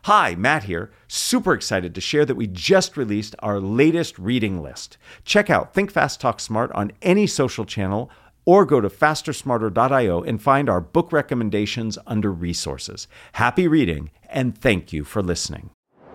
Hi, Matt here. Super excited to share that we just released our latest reading list. Check out Think Fast, Talk Smart on any social channel or go to fastersmarter.io and find our book recommendations under resources. Happy reading, and thank you for listening.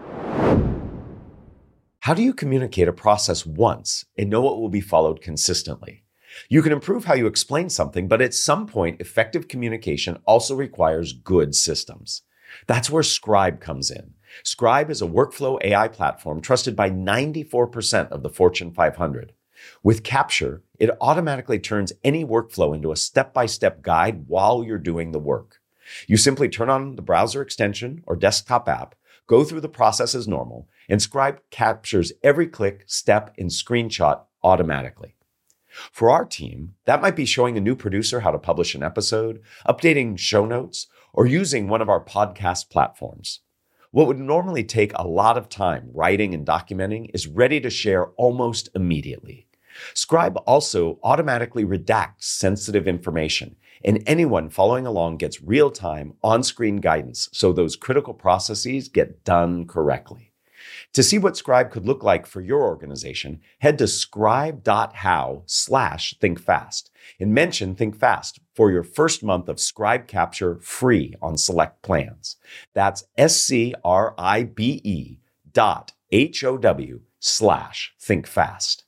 How do you communicate a process once and know it will be followed consistently? You can improve how you explain something, but at some point, effective communication also requires good systems. That's where Scribe comes in. Scribe is a workflow AI platform trusted by 94% of the Fortune 500. With Capture, it automatically turns any workflow into a step-by-step guide while you're doing the work. You simply turn on the browser extension or desktop app, go through the process as normal, and Scribe captures every click, step, and screenshot automatically. For our team, that might be showing a new producer how to publish an episode, updating show notes, or using one of our podcast platforms. What would normally take a lot of time writing and documenting is ready to share almost immediately. Scribe also automatically redacts sensitive information, and anyone following along gets real-time, on-screen guidance so those critical processes get done correctly. To see what Scribe could look like for your organization, head to scribe.how/thinkfast and mention ThinkFast for your first month of Scribe Capture free on select plans. That's scribe.how/thinkfast.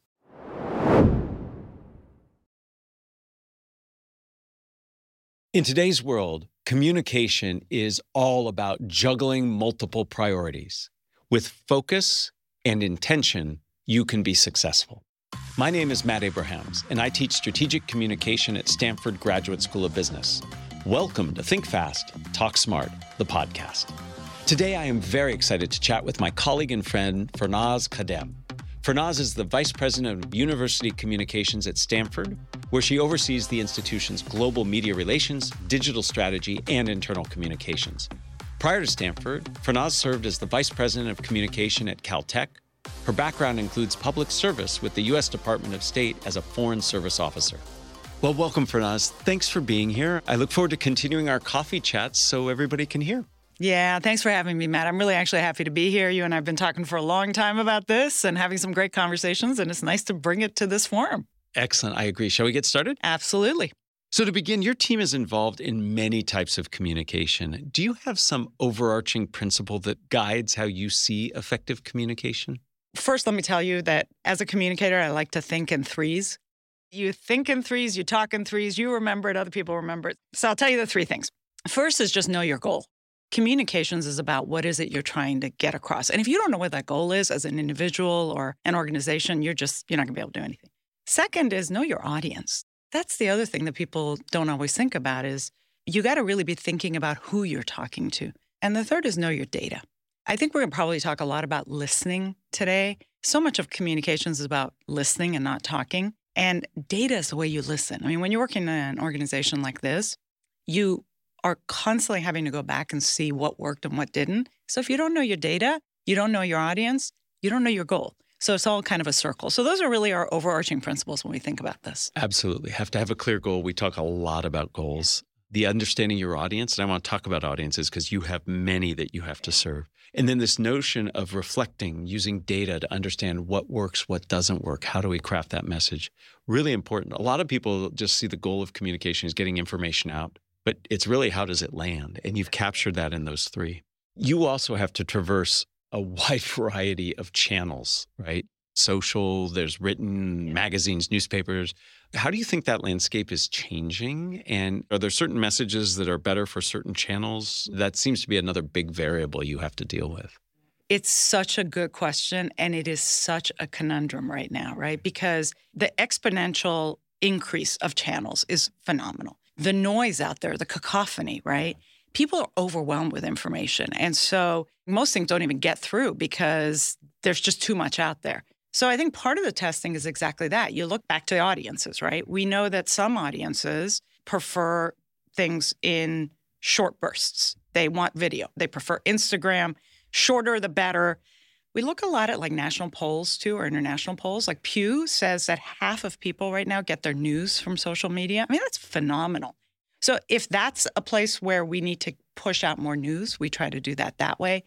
In today's world, communication is all about juggling multiple priorities. With focus and intention, you can be successful. My name is Matt Abrahams, and I teach strategic communication at Stanford Graduate School of Business. Welcome to Think Fast, Talk Smart, the podcast. Today, I am very excited to chat with my colleague and friend, Farnaz Khadem. Farnaz is the Vice President of University Communications at Stanford, where she oversees the institution's global media relations, digital strategy, and internal communications. Prior to Stanford, Farnaz served as the Vice President of Communication at Caltech. Her background includes public service with the U.S. Department of State as a Foreign Service Officer. Well, welcome, Farnaz. Thanks for being here. I look forward to continuing our coffee chats so everybody can hear. Yeah, thanks for having me, Matt. I'm really actually happy to be here. You and I have been talking for a long time about this and having some great conversations, and it's nice to bring it to this forum. Excellent. I agree. Shall we get started? Absolutely. So to begin, your team is involved in many types of communication. Do you have some overarching principle that guides how you see effective communication? First, let me tell you that as a communicator, I like to think in threes. You think in threes, you talk in threes, you remember it, other people remember it. So I'll tell you the three things. First is just know your goal. Communications is about what is it you're trying to get across. And if you don't know what that goal is as an individual or an organization, you're not going to be able to do anything. Second is know your audience. That's the other thing that people don't always think about is you got to really be thinking about who you're talking to. And the third is know your data. I think we're going to probably talk a lot about listening today. So much of communications is about listening and not talking. And data is the way you listen. I mean, when you're working in an organization like this, you are constantly having to go back and see what worked and what didn't. So if you don't know your data, you don't know your audience, you don't know your goal. So it's all kind of a circle. So those are really our overarching principles when we think about this. Absolutely. Have to have a clear goal. We talk a lot about goals. The understanding your audience, and I want to talk about audiences because you have many that you have to serve. And then this notion of reflecting, using data to understand what works, what doesn't work. How do we craft that message? Really important. A lot of people just see the goal of communication as getting information out, but it's really how does it land? And you've captured that in those three. You also have to traverse a wide variety of channels, right? Social, there's written, magazines, newspapers. How do you think that landscape is changing? And are there certain messages that are better for certain channels? That seems to be another big variable you have to deal with. It's such a good question, and it is such a conundrum right now, right? Because the exponential increase of channels is phenomenal. The noise out there, the cacophony, right? People are overwhelmed with information. And so most things don't even get through because there's just too much out there. So I think part of the testing is exactly that. You look back to the audiences, right? We know that some audiences prefer things in short bursts. They want video. They prefer Instagram. Shorter, the better. We look a lot at like national polls too, or international polls. Like Pew says that half of people right now get their news from social media. I mean, that's phenomenal. So if that's a place where we need to push out more news, we try to do that way.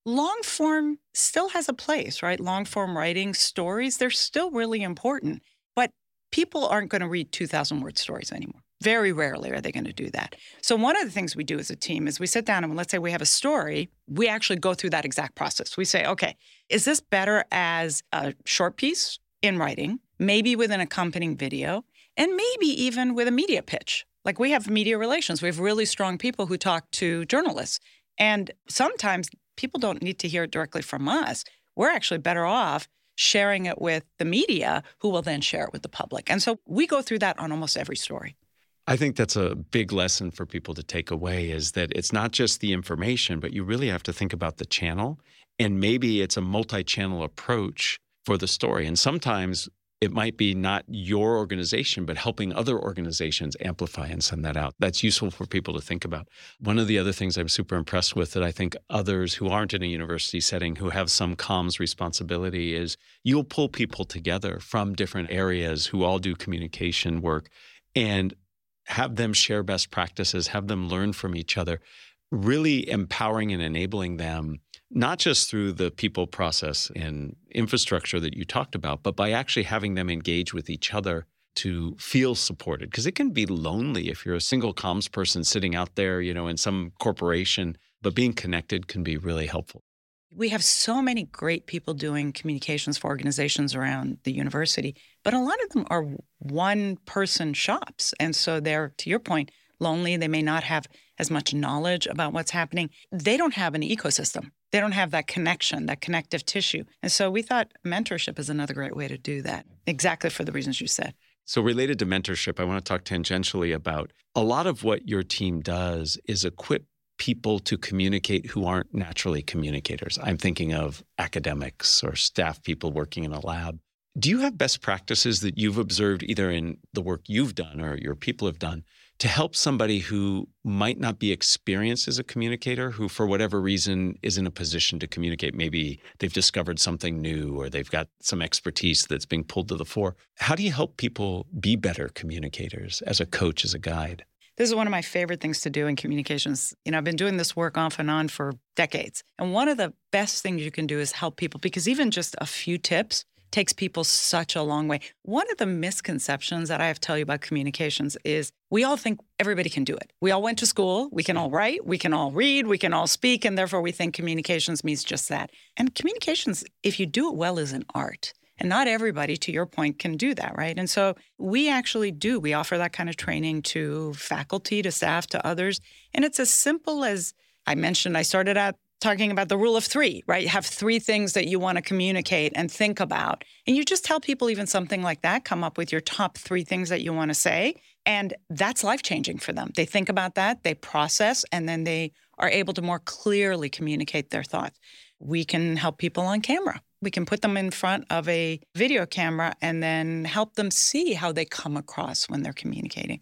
long form still has a place, right? Long form writing, stories, they're still really important. But people aren't going to read 2,000 word stories anymore. Very rarely are they going to do that. So one of the things we do as a team is we sit down and let's say we have a story, we actually go through that exact process. We say, okay, is this better as a short piece in writing, maybe with an accompanying video, and maybe even with a media pitch? Like we have media relations. We have really strong people who talk to journalists. And sometimes people don't need to hear it directly from us. We're actually better off sharing it with the media who will then share it with the public. And so we go through that on almost every story. I think that's a big lesson for people to take away is that it's not just the information, but you really have to think about the channel. And maybe it's a multi-channel approach for the story. And sometimes it might be not your organization, but helping other organizations amplify and send that out. That's useful for people to think about. One of the other things I'm super impressed with that I think others who aren't in a university setting who have some comms responsibility is you'll pull people together from different areas who all do communication work and have them share best practices, have them learn from each other, really empowering and enabling them, not just through the people process and infrastructure that you talked about, but by actually having them engage with each other to feel supported. Because it can be lonely if you're a single comms person sitting out there, in some corporation, but being connected can be really helpful. We have so many great people doing communications for organizations around the university, but a lot of them are one-person shops. And so they're, to your point, lonely. They may not have as much knowledge about what's happening. They don't have an ecosystem. They don't have that connection, that connective tissue. And so we thought mentorship is another great way to do that, exactly for the reasons you said. So related to mentorship, I want to talk tangentially about a lot of what your team does is equip people to communicate who aren't naturally communicators. I'm thinking of academics or staff people working in a lab. Do you have best practices that you've observed either in the work you've done or your people have done to help somebody who might not be experienced as a communicator, who for whatever reason is in a position to communicate? Maybe they've discovered something new or they've got some expertise that's being pulled to the fore. How do you help people be better communicators as a coach, as a guide? This is one of my favorite things to do in communications. I've been doing this work off and on for decades. And one of the best things you can do is help people, because even just a few tips takes people such a long way. One of the misconceptions that I have to tell you about communications is we all think everybody can do it. We all went to school. We can all write. We can all read. We can all speak. And therefore, we think communications means just that. And communications, if you do it well, is an art. And not everybody, to your point, can do that, right? And so we actually do. We offer that kind of training to faculty, to staff, to others. And it's as simple as I mentioned, I started out talking about the rule of three, right? You have three things that you want to communicate and think about. And you just tell people even something like that, come up with your top three things that you want to say. And that's life-changing for them. They think about that, they process, and then they are able to more clearly communicate their thoughts. We can help people on camera. We can put them in front of a video camera and then help them see how they come across when they're communicating.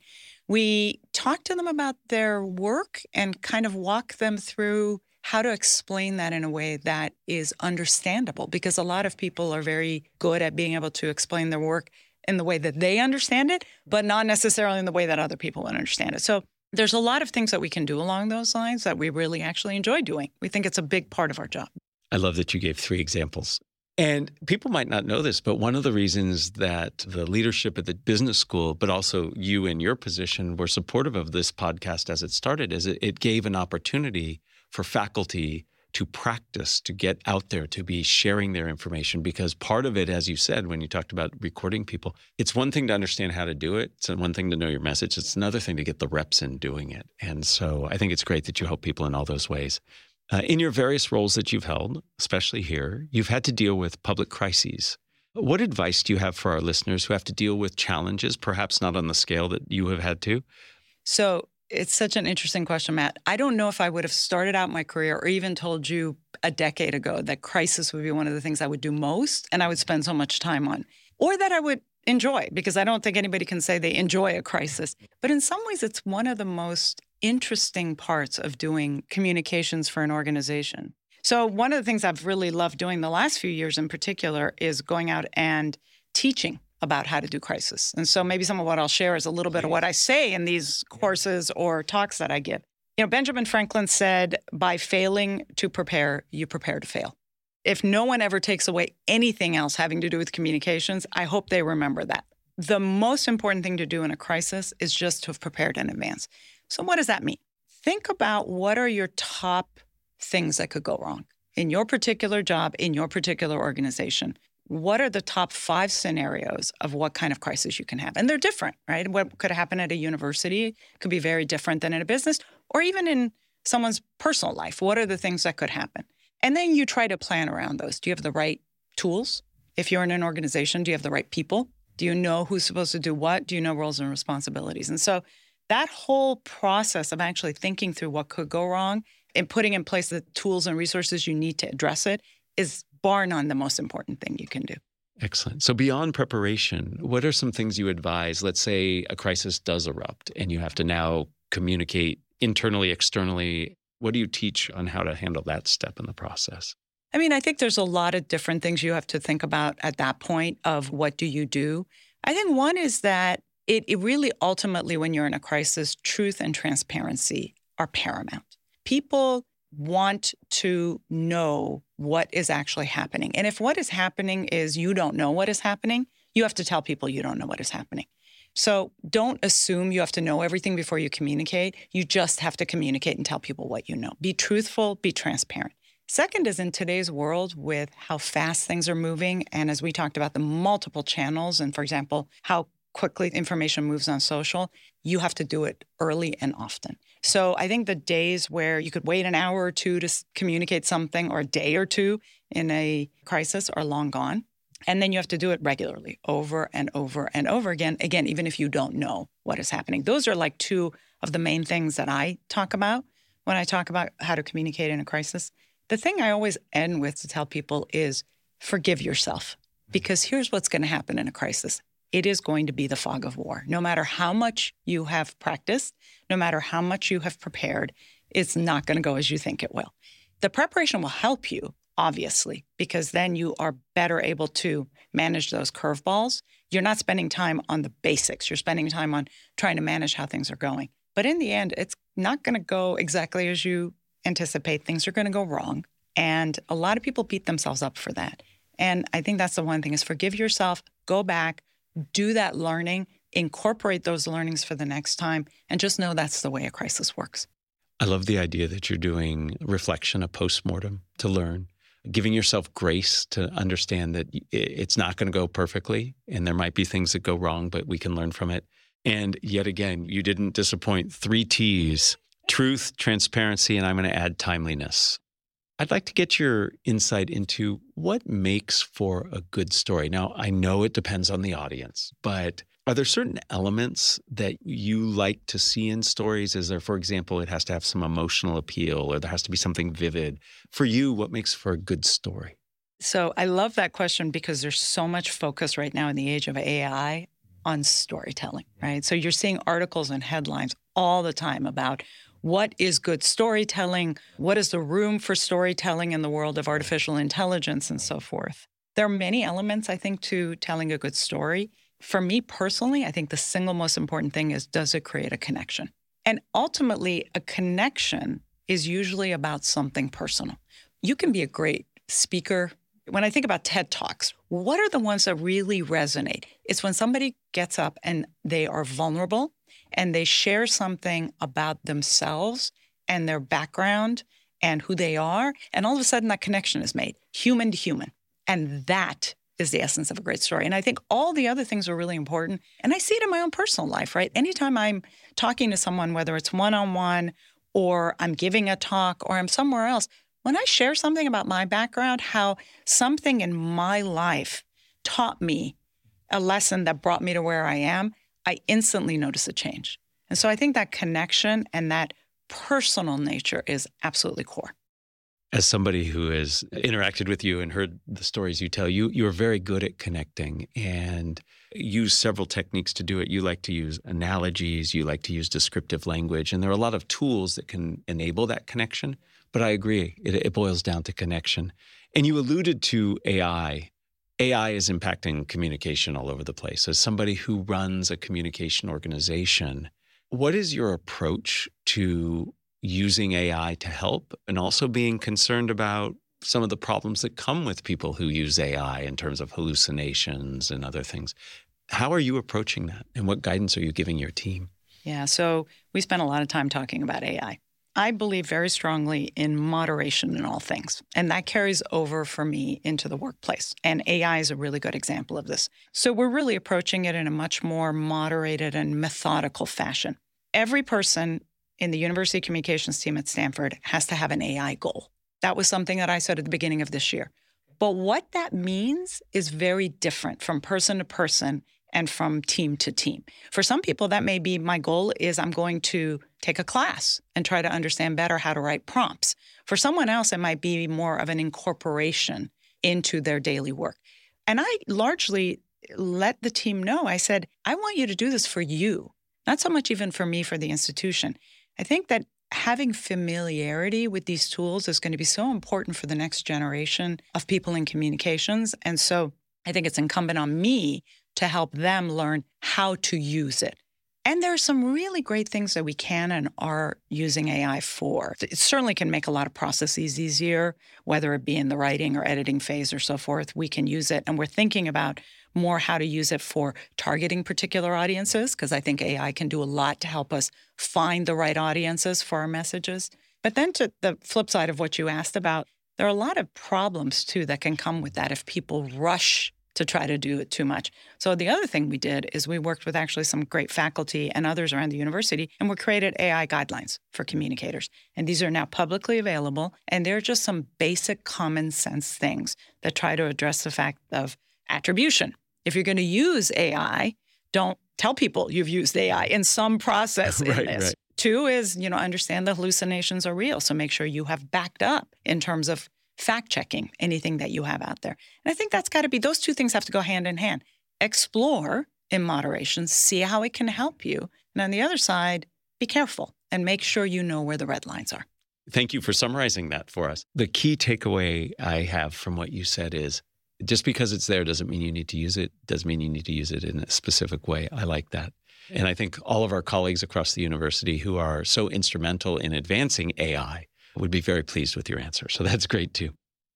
We talk to them about their work and kind of walk them through how to explain that in a way that is understandable, because a lot of people are very good at being able to explain their work in the way that they understand it, but not necessarily in the way that other people would understand it. So there's a lot of things that we can do along those lines that we really actually enjoy doing. We think it's a big part of our job. I love that you gave 3 examples. And people might not know this, but one of the reasons that the leadership at the business school, but also you in your position, were supportive of this podcast as it started is it gave an opportunity for faculty to practice, to get out there, to be sharing their information. Because part of it, as you said, when you talked about recording people, it's one thing to understand how to do it. It's one thing to know your message. It's another thing to get the reps in doing it. And so I think it's great that you help people in all those ways. In your various roles that you've held, especially here, you've had to deal with public crises. What advice do you have for our listeners who have to deal with challenges, perhaps not on the scale that you have had to? So it's such an interesting question, Matt. I don't know if I would have started out my career or even told you a decade ago that crisis would be one of the things I would do most and I would spend so much time on, or that I would enjoy, because I don't think anybody can say they enjoy a crisis. But in some ways, it's one of the most interesting parts of doing communications for an organization. So one of the things I've really loved doing the last few years in particular is going out and teaching about how to do crisis. And so maybe some of what I'll share is a little bit of what I say in these courses or talks that I give. Benjamin Franklin said, by failing to prepare, you prepare to fail. If no one ever takes away anything else having to do with communications, I hope they remember that. The most important thing to do in a crisis is just to have prepared in advance. So what does that mean? Think about what are your top things that could go wrong in your particular job, in your particular organization. What are the top 5 scenarios of what kind of crisis you can have? And they're different, right? What could happen at a university could be very different than in a business or even in someone's personal life. What are the things that could happen? And then you try to plan around those. Do you have the right tools? If you're in an organization, do you have the right people? Do you know who's supposed to do what? Do you know roles and responsibilities? And so that whole process of actually thinking through what could go wrong and putting in place the tools and resources you need to address it is bar none the most important thing you can do. Excellent. So beyond preparation, what are some things you advise? Let's say a crisis does erupt and you have to now communicate internally, externally. What do you teach on how to handle that step in the process? I think there's a lot of different things you have to think about at that point of what do you do. I think one is that it really ultimately, when you're in a crisis, truth and transparency are paramount. People want to know what is actually happening. And if what is happening is you don't know what is happening, you have to tell people you don't know what is happening. So don't assume you have to know everything before you communicate. You just have to communicate and tell people what you know. Be truthful, be transparent. Second is in today's world with how fast things are moving, and as we talked about the multiple channels, and for example, how quickly information moves on social, you have to do it early and often. So I think the days where you could wait an hour or two to communicate something or a day or two in a crisis are long gone. And then you have to do it regularly over and over and over again, even if you don't know what is happening. Those are like 2 of the main things that I talk about when I talk about how to communicate in a crisis. The thing I always end with to tell people is forgive yourself, because here's what's going to happen in a crisis. It is going to be the fog of war. No matter how much you have practiced, no matter how much you have prepared, it's not going to go as you think it will. The preparation will help you, obviously, because then you are better able to manage those curveballs. You're not spending time on the basics. You're spending time on trying to manage how things are going. But in the end, it's not going to go exactly as you anticipate. Things are going to go wrong. And a lot of people beat themselves up for that. And I think that's the one thing is forgive yourself, go back, do that learning, incorporate those learnings for the next time, and just know that's the way a crisis works. I love the idea that you're doing reflection, a postmortem to learn, giving yourself grace to understand that it's not going to go perfectly and there might be things that go wrong, but we can learn from it. And yet again, you didn't disappoint. 3 T's, truth, transparency, and I'm going to add timeliness. I'd like to get your insight into what makes for a good story. Now, I know it depends on the audience, but are there certain elements that you like to see in stories? Is there, for example, it has to have some emotional appeal or there has to be something vivid? For you, what makes for a good story? So I love that question because there's so much focus right now in the age of AI on storytelling, right? So you're seeing articles and headlines all the time about what is good storytelling, what is the room for storytelling in the world of artificial intelligence and so forth. There are many elements, I think, to telling a good story. For me personally, I think the single most important thing is, does it create a connection? And ultimately, a connection is usually about something personal. You can be a great speaker. When I think about TED Talks, what are the ones that really resonate? It's when somebody gets up and they are vulnerable and they share something about themselves and their background and who they are, and all of a sudden that connection is made, human to human. And that is the essence of a great story. And I think all the other things are really important. And I see it in my own personal life, right? Anytime I'm talking to someone, whether it's one-on-one or I'm giving a talk or I'm somewhere else, when I share something about my background, how something in my life taught me a lesson that brought me to where I am, I instantly notice a change. And so I think that connection and that personal nature is absolutely core. As somebody who has interacted with you and heard the stories you tell, you're very good at connecting and use several techniques to do it. You like to use analogies, you like to use descriptive language, and there are a lot of tools that can enable that connection. But I agree, it boils down to connection. And you alluded to AI. AI is impacting communication all over the place. As somebody who runs a communication organization, what is your approach to using AI to help and also being concerned about some of the problems that come with people who use AI in terms of hallucinations and other things. How are you approaching that? And what guidance are you giving your team? Yeah, so we spent a lot of time talking about AI. I believe very strongly in moderation in all things, and that carries over for me into the workplace. And AI is a really good example of this. So we're really approaching it in a much more moderated and methodical fashion. Every person in the University Communications team at Stanford has to have an AI goal. That was something that I said at the beginning of this year. But what that means is very different from person to person and from team to team. For some people, that may be my goal is I'm going to take a class and try to understand better how to write prompts. For someone else, it might be more of an incorporation into their daily work. And I largely let the team know, I said, I want you to do this for you, not so much even for me, for the institution. I think that having familiarity with these tools is going to be so important for the next generation of people in communications. And so I think it's incumbent on me to help them learn how to use it. And there are some really great things that we can and are using AI for. It certainly can make a lot of processes easier, whether it be in the writing or editing phase or so forth. We can use it. And we're thinking about more how to use it for targeting particular audiences, because I think AI can do a lot to help us find the right audiences for our messages. But then to the flip side of what you asked about, there are a lot of problems, too, that can come with that if people rush to try to do it too much. So the other thing we did is we worked with actually some great faculty and others around the university, and we created AI guidelines for communicators. And these are now publicly available, and they're just some basic common sense things that try to address the fact of attribution. If you're going to use AI, don't tell people you've used AI in some process in this. Right. Two is, understand the hallucinations are real. So make sure you have backed up in terms of fact-checking anything that you have out there. And I think that's got to be, those two things have to go hand in hand. Explore in moderation, see how it can help you. And on the other side, be careful and make sure you know where the red lines are. Thank you for summarizing that for us. The key takeaway I have from what you said is, just because it's there doesn't mean you need to use it, doesn't mean you need to use it in a specific way. I like that. And I think all of our colleagues across the university who are so instrumental in advancing AI would be very pleased with your answer. So that's great too.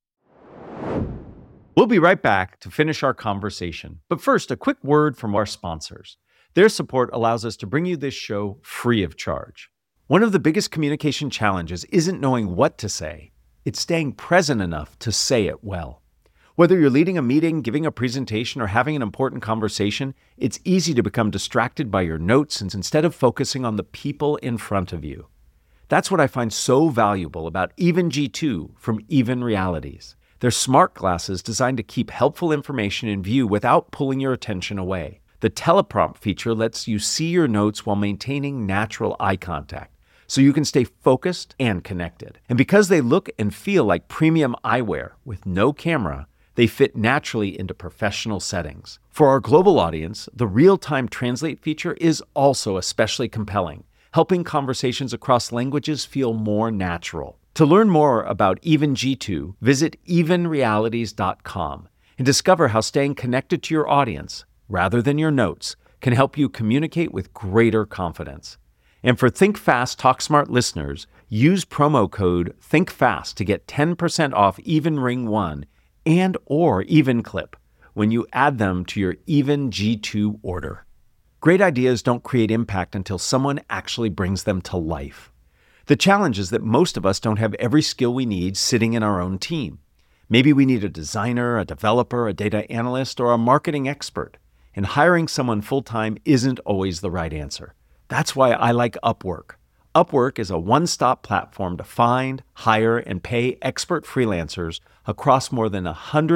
We'll be right back to finish our conversation. But first, a quick word from our sponsors. Their support allows us to bring you this show free of charge. One of the biggest communication challenges isn't knowing what to say. It's staying present enough to say it well. Whether you're leading a meeting, giving a presentation, or having an important conversation, it's easy to become distracted by your notes instead of focusing on the people in front of you. That's what I find so valuable about Even G2 from Even Realities. They're smart glasses designed to keep helpful information in view without pulling your attention away. The teleprompt feature lets you see your notes while maintaining natural eye contact, so you can stay focused and connected. And because they look and feel like premium eyewear with no camera, they fit naturally into professional settings. For our global audience, the real-time translate feature is also especially compelling, helping conversations across languages feel more natural. To learn more about Even G2, visit evenrealities.com and discover how staying connected to your audience, rather than your notes, can help you communicate with greater confidence. And for Think Fast, Talk Smart listeners, use promo code ThinkFast to get 10% off Even Ring 1 and or Even Clip when you add them to your Even G2 order. Great ideas don't create impact until someone actually brings them to life. The challenge is that most of us don't have every skill we need sitting in our own team. Maybe we need a designer, a developer, a data analyst, or a marketing expert. And hiring someone full-time isn't always the right answer. That's why I like Upwork. Upwork is a one-stop platform to find, hire, and pay expert freelancers across more than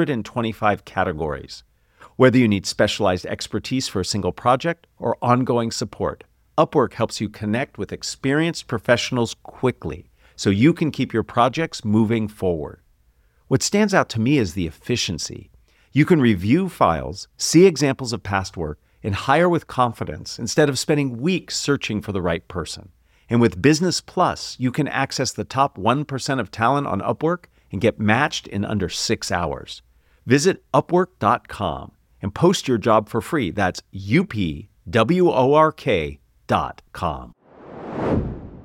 125 categories. Whether you need specialized expertise for a single project or ongoing support, Upwork helps you connect with experienced professionals quickly so you can keep your projects moving forward. What stands out to me is the efficiency. You can review files, see examples of past work, and hire with confidence instead of spending weeks searching for the right person. And with Business Plus, you can access the top 1% of talent on Upwork and get matched in under 6 hours. Visit Upwork.com and post your job for free. That's UPWORK.com.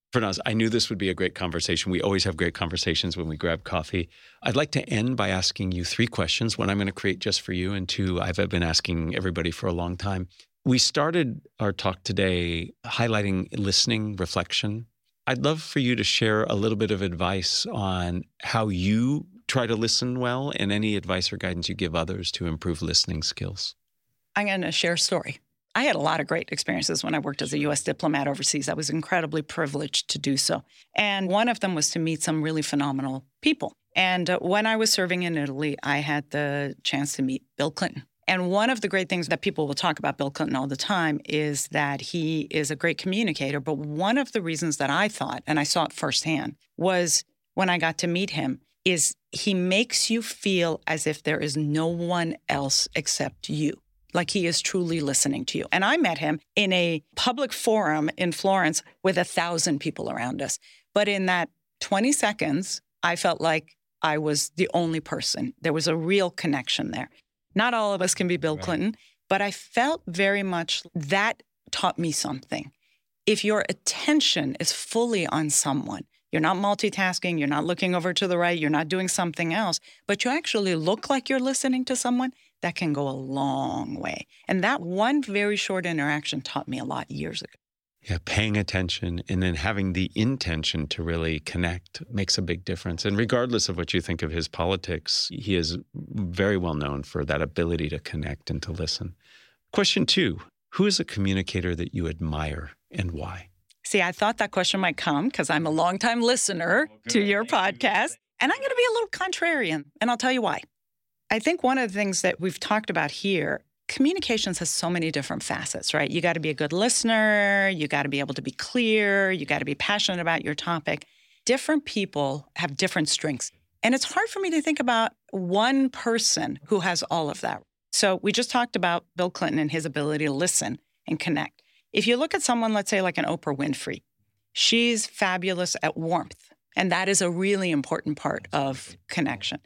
Fernaz, I knew this would be a great conversation. We always have great conversations when we grab coffee. I'd like to end by asking you 3 questions. One I'm going to create just for you, and 2 I've been asking everybody for a long time. We started our talk today highlighting listening, reflection. I'd love for you to share a little bit of advice on how you try to listen well and any advice or guidance you give others to improve listening skills. I'm going to share a story. I had a lot of great experiences when I worked as a U.S. diplomat overseas. I was incredibly privileged to do so. And one of them was to meet some really phenomenal people. And when I was serving in Italy, I had the chance to meet Bill Clinton. And one of the great things that people will talk about Bill Clinton all the time is that he is a great communicator. But one of the reasons that I thought, and I saw it firsthand, was when I got to meet him, is he makes you feel as if there is no one else except you. Like he is truly listening to you. And I met him in a public forum in Florence with 1,000 people around us. But in that 20 seconds, I felt like I was the only person. There was a real connection there. Not all of us can be Bill Clinton, but I felt very much that taught me something. If your attention is fully on someone, you're not multitasking, you're not looking over to the right, you're not doing something else, but you actually look like you're listening to someone, that can go a long way. And that one very short interaction taught me a lot years ago. Yeah, paying attention and then having the intention to really connect makes a big difference. And regardless of what you think of his politics, he is very well known for that ability to connect and to listen. Question 2, who is a communicator that you admire and why? See, I thought that question might come because I'm a longtime listener to your podcast. And I'm going to be a little contrarian, and I'll tell you why. I think one of the things that we've talked about here, communications has so many different facets, right? You got to be a good listener. You got to be able to be clear. You got to be passionate about your topic. Different people have different strengths. And it's hard for me to think about one person who has all of that. So we just talked about Bill Clinton and his ability to listen and connect. If you look at someone, let's say like an Oprah Winfrey, she's fabulous at warmth. And that is a really important part of connection.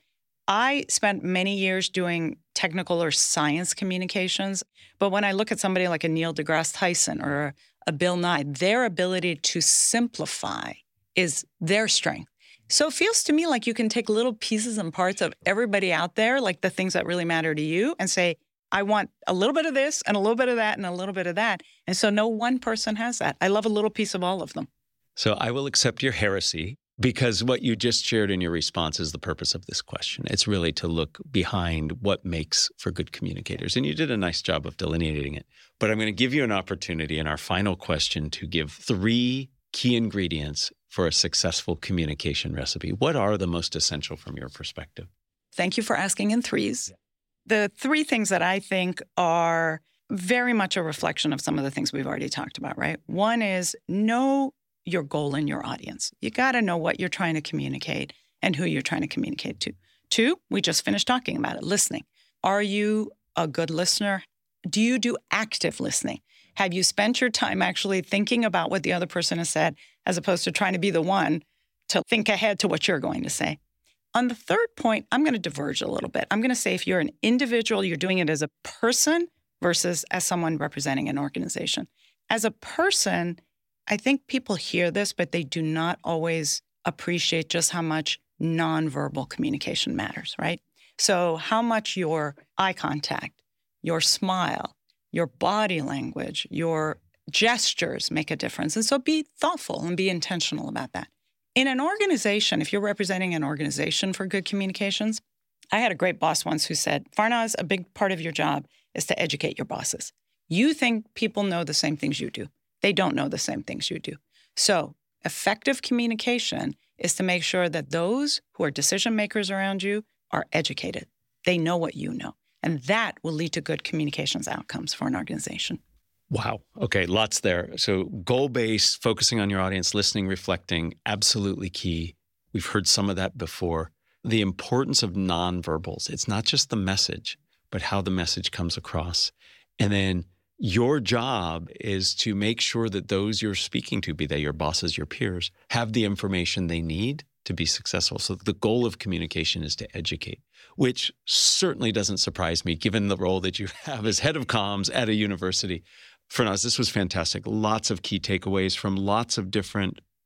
I spent many years doing technical or science communications, but when I look at somebody like a Neil deGrasse Tyson or a Bill Nye, their ability to simplify is their strength. So it feels to me like you can take little pieces and parts of everybody out there, like the things that really matter to you, and say, I want a little bit of this and a little bit of that and a little bit of that. And so no one person has that. I love a little piece of all of them. So I will accept your heresy, because what you just shared in your response is the purpose of this question. It's really to look behind what makes for good communicators. And you did a nice job of delineating it. But I'm going to give you an opportunity in our final question to give 3 key ingredients for a successful communication recipe. What are the most essential from your perspective? Thank you for asking in 3s. The 3 things that I think are very much a reflection of some of the things we've already talked about, right? One is know your goal in your audience. You got to know what you're trying to communicate and who you're trying to communicate to. 2, we just finished talking about it, listening. Are you a good listener? Do you do active listening? Have you spent your time actually thinking about what the other person has said as opposed to trying to be the one to think ahead to what you're going to say? On the 3rd point, I'm going to diverge a little bit. I'm going to say if you're an individual, you're doing it as a person versus as someone representing an organization. As a person, I think people hear this, but they do not always appreciate just how much nonverbal communication matters, right? So how much your eye contact, your smile, your body language, your gestures make a difference. And so be thoughtful and be intentional about that. In an organization, if you're representing an organization for good communications, I had a great boss once who said, Farnaz, a big part of your job is to educate your bosses. You think people know the same things you do. They don't know the same things you do. So effective communication is to make sure that those who are decision makers around you are educated. They know what you know. And that will lead to good communications outcomes for an organization. Wow. Okay, lots there. So goal-based, focusing on your audience, listening, reflecting, absolutely key. We've heard some of that before. The importance of nonverbals. It's not just the message, but how the message comes across. And then your job is to make sure that those you're speaking to, be they your bosses, your peers, have the information they need to be successful. So the goal of communication is to educate, which certainly doesn't surprise me given the role that you have as head of comms at a university. Farnaz, this was fantastic. Lots of key takeaways from lots of different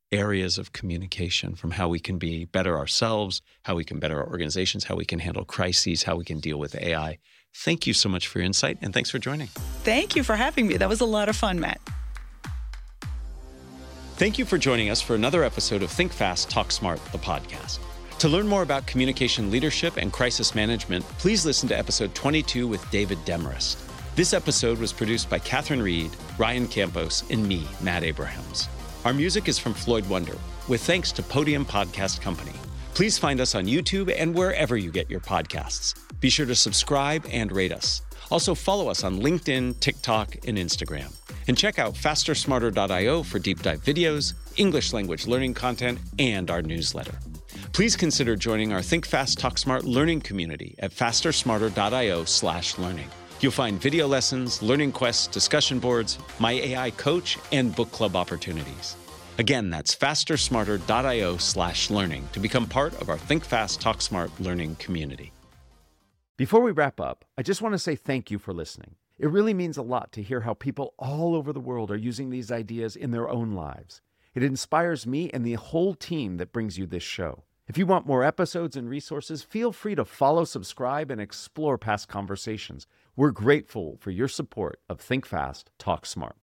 areas of communication, from how we can be better ourselves, how we can better our organizations, how we can handle crises, how we can deal with AI. Thank you so much for your insight, and thanks for joining. Thank you for having me. That was a lot of fun, Matt. Thank you for joining us for another episode of Think Fast, Talk Smart, the podcast. To learn more about communication leadership and crisis management, please listen to episode 22 with David Demarest. This episode was produced by Catherine Reed, Ryan Campos, and me, Matt Abrahams. Our music is from Floyd Wonder, with thanks to Podium Podcast Company. Please find us on YouTube and wherever you get your podcasts. Be sure to subscribe and rate us. Also follow us on LinkedIn, TikTok, and Instagram. And check out fastersmarter.io for deep dive videos, English language learning content, and our newsletter. Please consider joining our Think Fast, Talk Smart learning community at fastersmarter.io/learning. You'll find video lessons, learning quests, discussion boards, my AI coach, and book club opportunities. Again, that's fastersmarter.io/learning to become part of our Think Fast, Talk Smart learning community. Before we wrap up, I just want to say thank you for listening. It really means a lot to hear how people all over the world are using these ideas in their own lives. It inspires me and the whole team that brings you this show. If you want more episodes and resources, feel free to follow, subscribe, and explore past conversations. We're grateful for your support of Think Fast, Talk Smart.